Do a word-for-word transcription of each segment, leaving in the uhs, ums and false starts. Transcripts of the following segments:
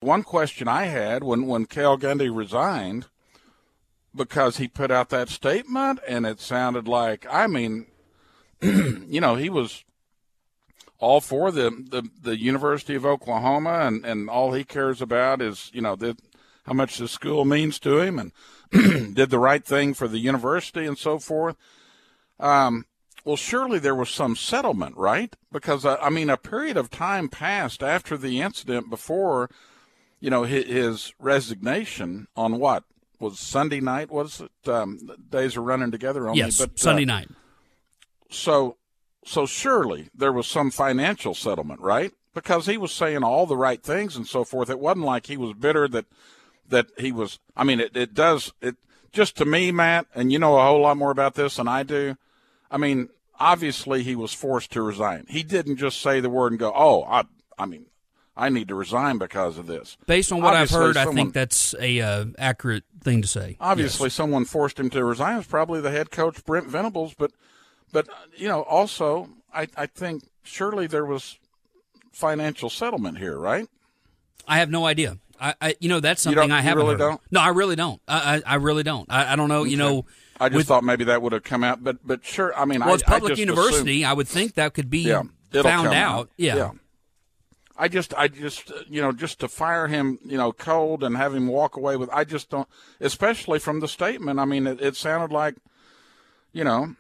one question I had when, when Cale Gundy resigned, because he put out that statement, and it sounded like, I mean, you know, he was all for the, the, the University of Oklahoma, and, and all he cares about is, you know, the, how much the school means to him, and did the right thing for the university and so forth. Um, well, surely there was some settlement, right? Because, uh, I mean, a period of time passed after the incident before, you know, his, his resignation on what? Was Sunday night, was it? Um, days are running together only. Yes, but, Sunday uh, night. So, so surely there was some financial settlement, right? Because he was saying all the right things and so forth. It wasn't like he was bitter that that he was. I mean, it, it does it just to me, Matt, and you know a whole lot more about this than I do. I mean, obviously he was forced to resign. He didn't just say the word and go, "Oh, I, I mean, I need to resign because of this." Based on what Obviously, I've heard, someone, I think that's a uh, accurate thing to say. Obviously, yes. someone forced him to resign. It was probably the head coach, Brent Venables. But, but you know, also, I, I think surely there was financial settlement here, right? I have no idea. I, I you know, that's You something don't- I you haven't really heard. don't? No, I really don't. I, I, I really don't. I, I don't know. You know, I just with- thought maybe that would have come out, but but sure. I mean, well, I, it's public I just university. assumed- I would think that could be yeah, it'll found come out. Yeah. yeah. I just, I just, uh, you know, just to fire him, you know, cold and have him walk away with, I just don't, especially from the statement. I mean, it, it sounded like, you know,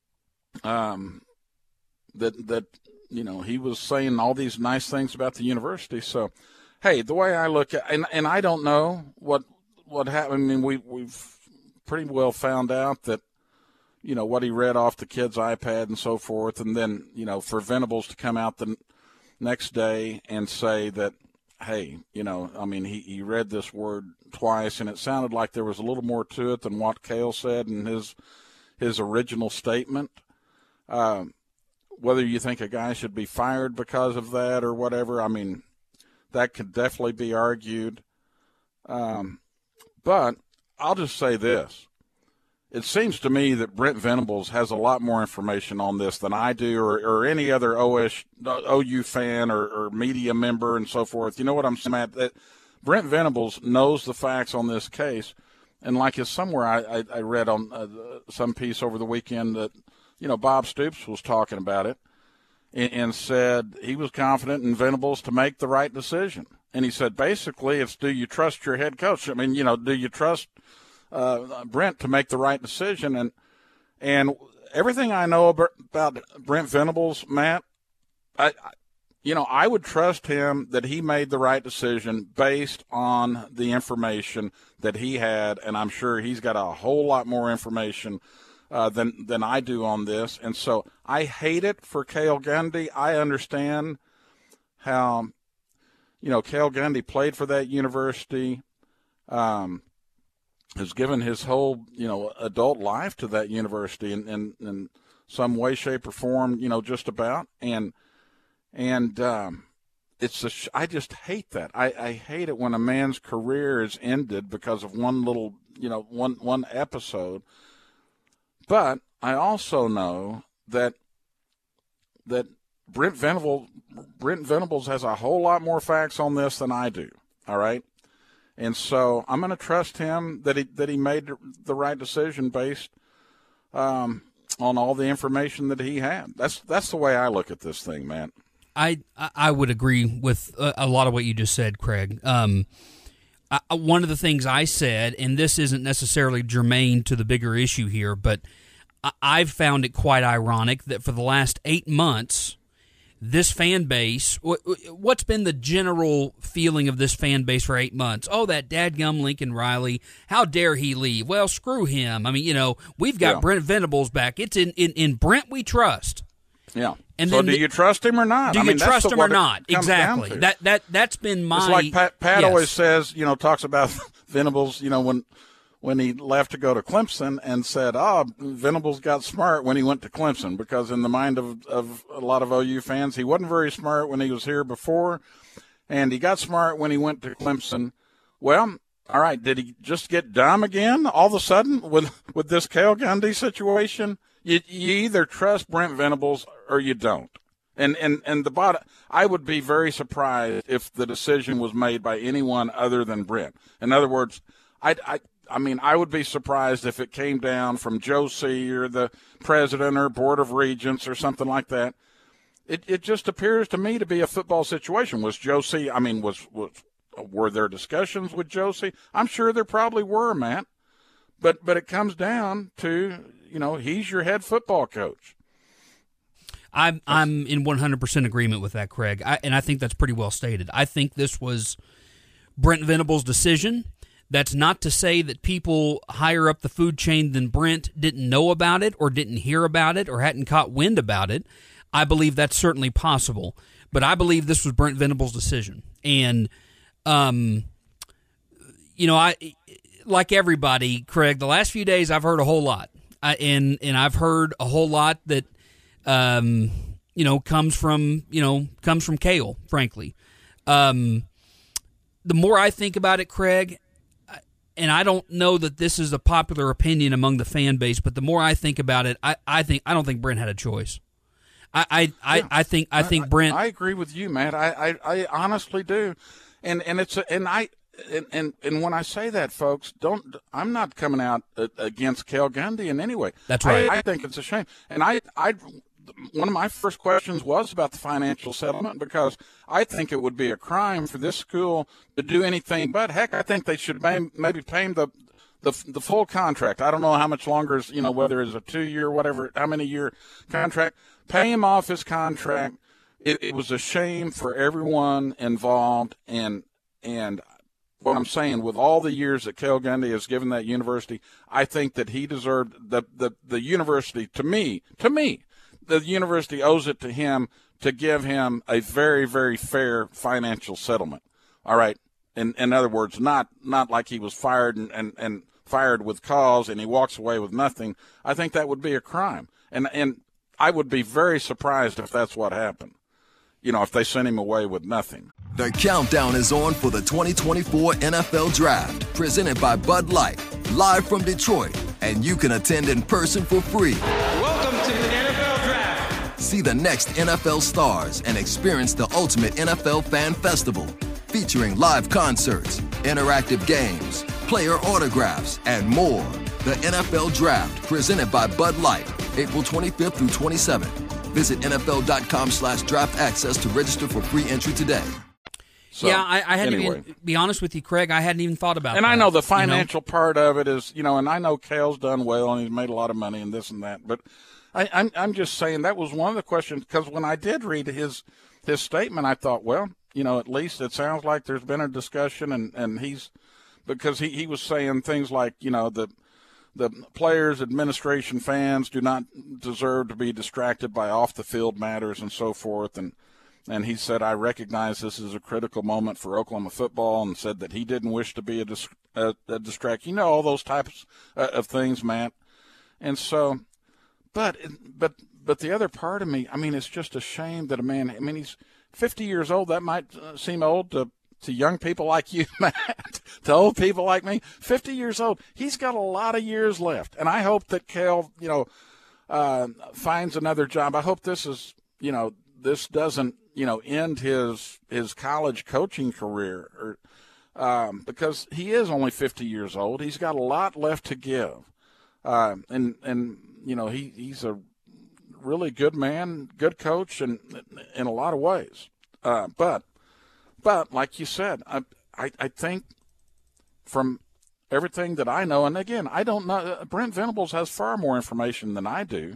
um, that that you know he was saying all these nice things about the university. So, hey, the way I look at, and and I don't know what what happened. I mean, we we've pretty well found out that, you know, what he read off the kid's iPad and so forth, and then, you know, for Venables to come out the next day and say that, hey, you know, I mean, he, he read this word twice, and it sounded like there was a little more to it than what Cale said in his his original statement. Um, whether you think a guy should be fired because of that or whatever, I mean, that could definitely be argued. Um, but I'll just say this. It seems to me that Brent Venables has a lot more information on this than I do, or, or any other O S, O U fan or, or media member and so forth. You know what I'm saying, Matt? That Brent Venables knows the facts on this case. And like it's somewhere I, I, I read on uh, some piece over the weekend that, you know, Bob Stoops was talking about it and, and said he was confident in Venables to make the right decision. And he said, basically, it's, do you trust your head coach? I mean, you know, do you trust Uh, Brent to make the right decision? And and everything I know about, about Brent Venables, Matt, I, I, you know, I would trust him that he made the right decision based on the information that he had, and I'm sure he's got a whole lot more information uh, than than I do on this. And so I hate it for Cale Gundy. I understand how, you know, Cale Gundy played for that university. Um, has given his whole, you know, adult life to that university in, in, in some way, shape, or form, you know, just about. And, and um, it's a sh- I just hate that. I, I hate it when a man's career is ended because of one little, you know, one, one episode. But I also know that, that Brent Venables, Brent Venables has a whole lot more facts on this than I do. All right. And so I'm going to trust him that he that he made the right decision based um, on all the information that he had. That's that's the way I look at this thing, man. I I would agree with a, a lot of what you just said, Craig. Um, I, one of the things I said, and this isn't necessarily germane to the bigger issue here, but I, I've found it quite ironic that for the last eight months, this fan base, what's been the general feeling of this fan base for eight months? Oh, that dadgum Lincoln Riley, how dare he leave? Well, screw him. I mean, you know, we've got yeah. Brent Venables back. It's in, in, in Brent we trust. Yeah. And so then do the, you trust him or not? Do I you mean, trust that's him the, or not? Exactly. That that that's been my. It's like Pat, Pat yes. always says, you know, talks about Venables, you know, when when he left to go to Clemson and said, oh, Venables got smart when he went to Clemson, because in the mind of, of a lot of O U fans, he wasn't very smart when he was here before, and he got smart when he went to Clemson. Well, all right, did he just get dumb again all of a sudden with, with this Cale Gundy situation? You, you either trust Brent Venables or you don't. And and and the bottom, I would be very surprised if the decision was made by anyone other than Brent. In other words, I I I mean I would be surprised if it came down from Joe C. or the president or board of regents or something like that. It it just appears to me to be a football situation. Was Joe C. I mean, was was were there discussions with Joe C.? I'm sure there probably were, Matt. But but it comes down to, you know, he's your head football coach. I'm I'm in one hundred percent agreement with that, Craig, I, and I think that's pretty well stated. I think this was Brent Venables' decision. That's not to say that people higher up the food chain than Brent didn't know about it or didn't hear about it or hadn't caught wind about it. I believe that's certainly possible, but I believe this was Brent Venables' decision. And, um, you know, I like everybody, Craig, the last few days I've heard a whole lot, I, and and I've heard a whole lot that. Um, you know, comes from, you know, comes from Cale, frankly. Um, the more I think about it, Craig, and I don't know that this is a popular opinion among the fan base, but the more I think about it, I, I think I don't think Brent had a choice. I I, I, yeah. I think I think I, Brent. I agree with you, Matt. I, I, I honestly do, and and it's a, and I and, and and when I say that, folks, don't. I'm not coming out against Cale Gundy in any way. That's right. I, I think it's a shame, and I I. One of my first questions was about the financial settlement, because I think it would be a crime for this school to do anything but. Heck, I think they should maybe pay him the, the the full contract. I don't know how much longer is, you know, whether it's a two-year, whatever, how many year contract. Pay him off his contract. It, it was a shame for everyone involved, and and what I'm saying, with all the years that Cale Gundy has given that university, I think that he deserved the the the university. To me, to me. The university owes it to him to give him a very, very fair financial settlement. All right. In in other words, not not like he was fired and, and, and fired with cause and he walks away with nothing. I think that would be a crime. And and I would be very surprised if that's what happened. You know, if they sent him away with nothing. The countdown is on for the twenty twenty-four N F L Draft, presented by Bud Light, live from Detroit, and you can attend in person for free. Welcome to the N F L Draft. See the next N F L stars and experience the ultimate N F L fan festival, featuring live concerts, interactive games, player autographs, and more. The N F L Draft, presented by Bud Light, April twenty-fifth through twenty-seventh. Visit N F L dot com slash draft access to register for free entry today. So, yeah, I, I hadn't anyway. even, be honest with you, Craig, I hadn't even thought about and that. And I know the financial you know? part of it is, you know, and I know Cale's done well and he's made a lot of money and this and that, but I, I'm I'm just saying that was one of the questions, because when I did read his his statement, I thought, well, you know, at least it sounds like there's been a discussion, and, and he's because he, he was saying things like, you know, the the players, administration, fans do not deserve to be distracted by off the field matters and so forth, and and he said, I recognize this is a critical moment for Oklahoma football, and said that he didn't wish to be a, dis- a, a distraction. You know, all those types of things, Matt, and so. But but but the other part of me, I mean, it's just a shame that a man, I mean, he's fifty years old. That might seem old to, to young people like you, Matt, to old people like me. fifty years old. He's got a lot of years left. And I hope that Cale, you know, uh, finds another job. I hope this is, you know, this doesn't, you know, end his his college coaching career, or um, because he is only fifty years old. He's got a lot left to give. Uh, and, and, you know, he, he's a really good man, good coach, and in a lot of ways. Uh, but, but like you said, I, I, I think from everything that I know, and again, I don't know, uh, Brent Venables has far more information than I do.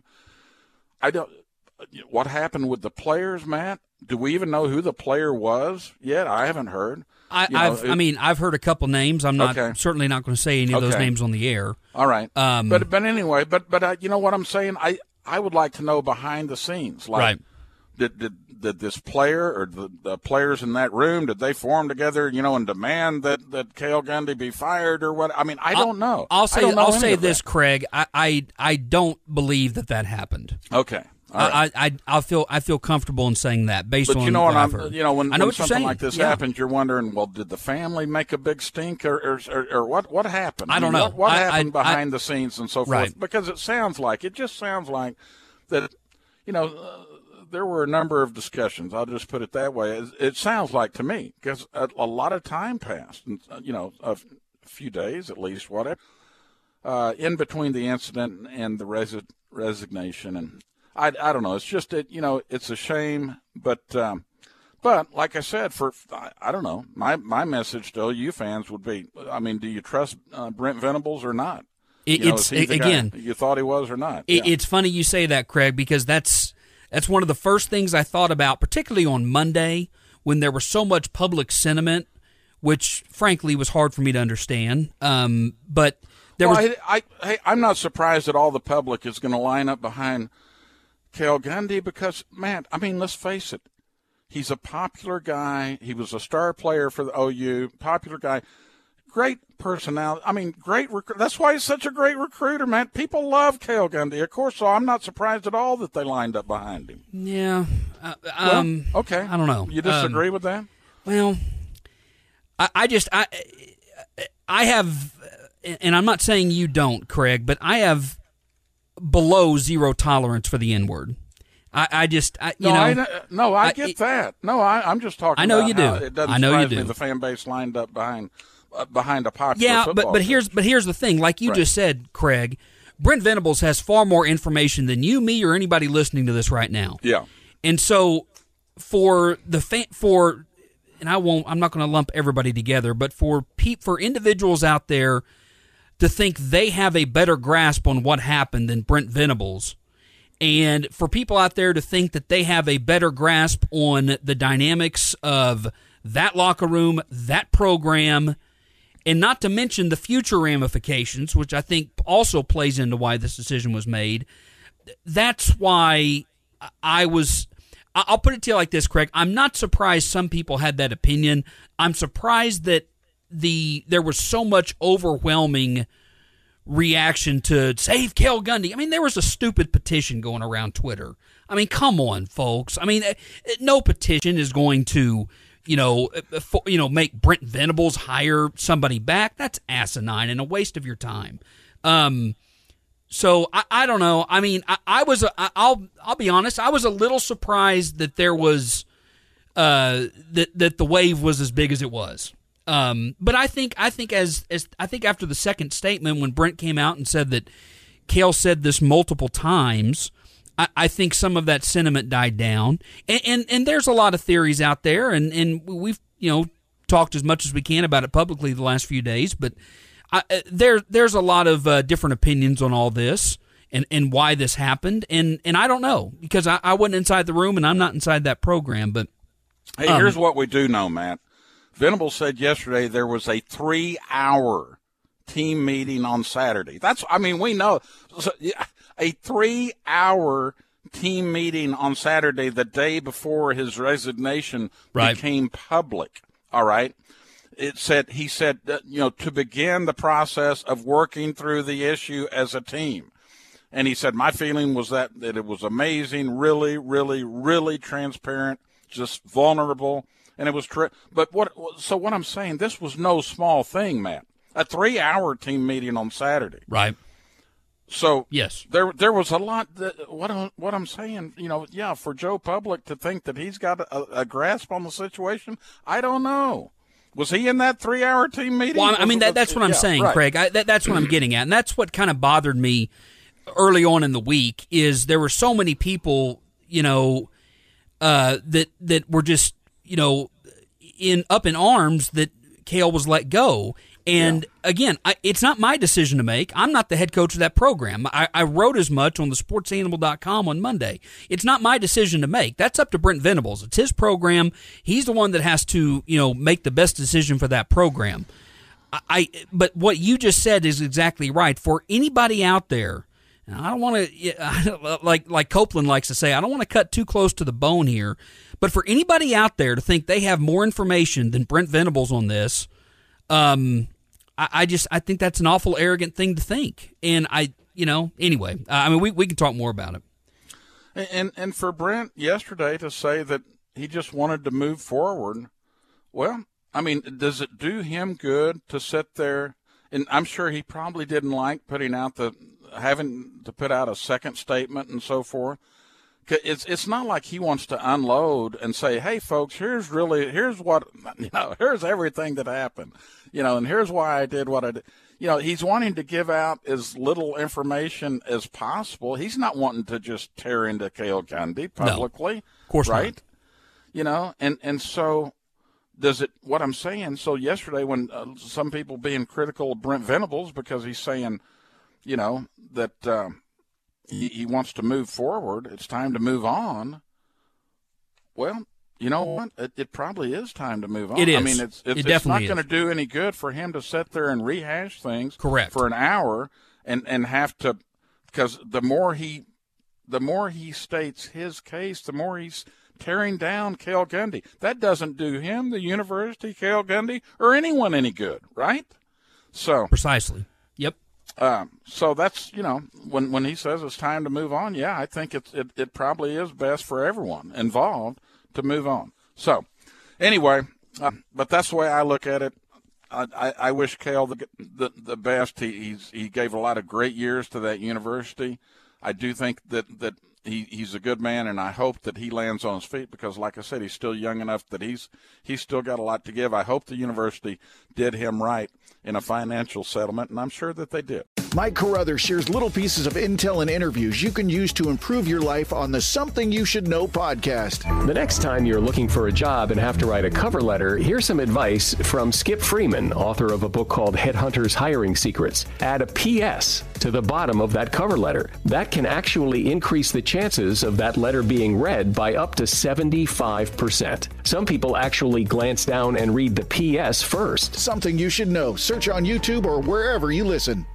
I don't, what happened with the players, Matt? Do we even know who the player was yet? I haven't heard. I, you know, I've, it, I mean, I've heard a couple names. I'm not okay. certainly not going to say any of okay. those names on the air. All right, um, but but anyway, but but uh, you know what I'm saying? I, I would like to know behind the scenes, like right. did did did this player or the, the players in that room, did they form together, you know, and demand that, that Cale Gundy be fired or what? I mean, I don't know. I'll say I don't know I'll any say of this, that. Craig. I, I I don't believe that that happened. Okay. All right. I, I I feel I feel comfortable in saying that based But on you know what what I've I'm, heard. you know, when, I know when what you're something saying. like this Yeah. happens, you're wondering, well, did the family make a big stink, or or, or, or what what happened? I don't mean, know. What, what I- happened I- I- behind the scenes and so forth? Right. Because it sounds like it just sounds like that, you know, uh, there were a number of discussions. I'll just put it that way. It, it sounds like to me, because a, a lot of time passed, and, you know, a, f- a few days at least, whatever, uh, in between the incident and the resi- resignation. And I, I don't know. It's just, it, you know, it's a shame. But, um, but like I said, for I, I don't know, my, my message to O U fans would be, I mean, do you trust uh, Brent Venables or not? It, you know, it's, is he the again, guy you thought he was or not? It, Yeah. It's funny you say that, Craig, because that's that's one of the first things I thought about, particularly on Monday when there was so much public sentiment, which frankly was hard for me to understand. Um, but there well, was. I, I, hey, I'm not surprised that all the public is going to line up behind Cale Gundy because, man, I mean, let's face it. He's a popular guy. He was a star player for the O U, popular guy. Great personality. I mean, great. Rec- that's why he's such a great recruiter, man. People love Cale Gundy, of course. So I'm not surprised at all that they lined up behind him. Yeah. Uh, Well, um, okay. I don't know. You disagree Um, with that? Well, I, I just I I have, and I'm not saying you don't, Craig, but I have below zero tolerance for the N word. I, I just I, you No, know I, no, I, I- get that. No, I, I'm just talking. I know about you do. how It doesn't I know you surprise me do. the fan base lined up behind uh, behind a popular yeah, football but but team. here's but here's the thing. Like you Right. just said, Craig, Brent Venables has far more information than you, me, or anybody listening to this right now. Yeah. And so for the fan, for and I won't I'm not going to lump everybody together, but for pe- for individuals out there to think they have a better grasp on what happened than Brent Venables, and for people out there to think that they have a better grasp on the dynamics of that locker room, that program, and not to mention the future ramifications, which I think also plays into why this decision was made. That's why I was... I'll put it to you like this, Craig. I'm not surprised some people had that opinion. I'm surprised that the there was so much overwhelming reaction to save Cale Gundy. I mean, there was a stupid petition going around Twitter. I mean, come on, folks. I mean, no petition is going to, you know, for, you know, make Brent Venables hire somebody back. That's asinine and a waste of your time. Um, so I, I don't know. I mean, I, I was. I, I'll I'll be honest. I was a little surprised that there was uh, that that the wave was as big as it was. Um, but I think I think as as I think after the second statement when Brent came out and said that Cale said this multiple times, I, I think some of that sentiment died down. And, and and there's a lot of theories out there, and, and we've you know talked as much as we can about it publicly the last few days. But I, there there's a lot of uh, different opinions on all this and, and why this happened. And and I don't know because I, I wasn't inside the room and I'm not inside that program. But Hey, um, here's what we do know, Matt. Venables said yesterday there was a three-hour team meeting on Saturday. That's, I mean, we know so, yeah, a three-hour team meeting on Saturday, the day before his resignation Right. became public. All right. It said he said that, you know, to begin the process of working through the issue as a team. And he said, my feeling was that, that it was amazing, really, really, really transparent, just vulnerable. And it was true. But what, so what I'm saying, this was no small thing, Matt. A three hour team meeting on Saturday. right. So Yes. there, there was a lot that, what, I- what I'm saying, you know, yeah, for Joe Public to think that he's got a, a grasp on the situation. I don't know. Was he in that three hour team meeting? Well, I mean, that, Was- that's what I'm yeah, saying, right. Craig. I, that, that's what I'm getting at. And that's what kind of bothered me early on in the week is there were so many people, you know, uh, that that were just, you know, in up in arms that Cale was let go. And again, I, it's not my decision to make. I'm not the head coach of that program. I, I wrote as much on the sports animal dot com on Monday. It's not my decision to make. That's up to Brent Venables. It's his program. He's the one that has to, you know, make the best decision for that program. I, I but what you just said is exactly right. For anybody out there, and I don't want to, like like Copeland likes to say, I don't want to cut too close to the bone here, but for anybody out there to think they have more information than Brent Venables on this, um, I, I just I think that's an awful arrogant thing to think. And I, you know, anyway, I mean, we we can talk more about it. And, and and for Brent yesterday to say that he just wanted to move forward, well, I mean, does it do him good to sit there? And I'm sure he probably didn't like putting out the having to put out a second statement and so forth. It's it's not like he wants to unload and say, hey, folks, here's really, here's what, you know, here's everything that happened, you know, and here's why I did what I did. You know, he's wanting to give out as little information as possible. He's not wanting to just tear into Cale Gundy publicly. No, of course right? not. You know, and, and so does it, what I'm saying, so yesterday when uh, some people being critical of Brent Venables because he's saying, you know, that, uh, He, he wants to move forward. It's time to move on. Well, you know what? It, it probably is time to move on. It is. I mean, it's it's, It it's not definitely going to is. do any good for him to sit there and rehash things Correct. for an hour and, and have to, because the more he the more he states his case, the more he's tearing down Cale Gundy. That doesn't do him, the university, Cale Gundy, or anyone any good, right? So Precisely. Yep. Um, so that's, you know, when, when he says it's time to move on, yeah, I think it's, it, it probably is best for everyone involved to move on. So anyway, uh, but that's the way I look at it. I, I, I wish Cale the, the, the best. He, he's, he gave a lot of great years to that university. I do think that, that he, he's a good man, and I hope that he lands on his feet because, like I said, he's still young enough that he's he's still got a lot to give. I hope the university did him right in a financial settlement, and I'm sure that they did. Mike Carruthers shares little pieces of intel and interviews you can use to improve your life on the Something You Should Know podcast. The next time you're looking for a job and have to write a cover letter, here's some advice from Skip Freeman, author of a book called Headhunters Hiring Secrets. Add a P S to the bottom of that cover letter. That can actually increase the chances of that letter being read by up to seventy-five percent. Some people actually glance down and read the P S first. Something You Should Know. Search on YouTube or wherever you listen.